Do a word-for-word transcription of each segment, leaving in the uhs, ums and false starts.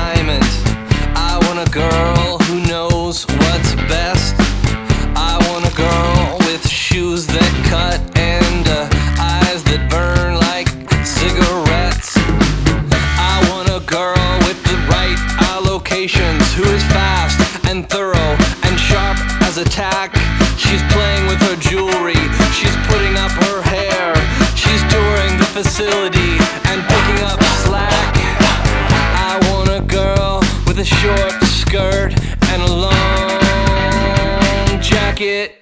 refinement. I want a girl who knows what's best. I want a girl with shoes that cut and uh, eyes that burn like cigarettes. I want a girl with the right allocations, who is fast and thorough and sharp as a tack. She's playing with her jewelry, she's putting up her hair, she's touring the facility and picking up slack. I want a girl with a short skirt and a long jacket.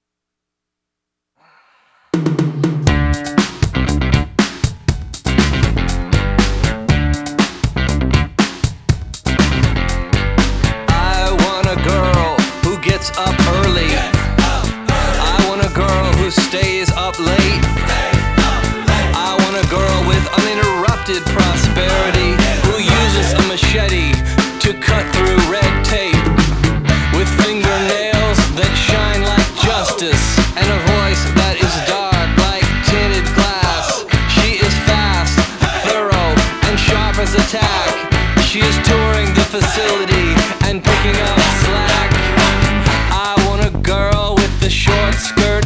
I want a girl who gets up early. I want a girl who stays up late. I want a girl with uninterrupted prosperity, who uses a machete to cut through red tape, with fingernails that shine like justice and a voice that is dark like tinted glass. She is fast, thorough, and sharp as a tack. She is touring the facility and picking up slack. I want a girl with the short skirt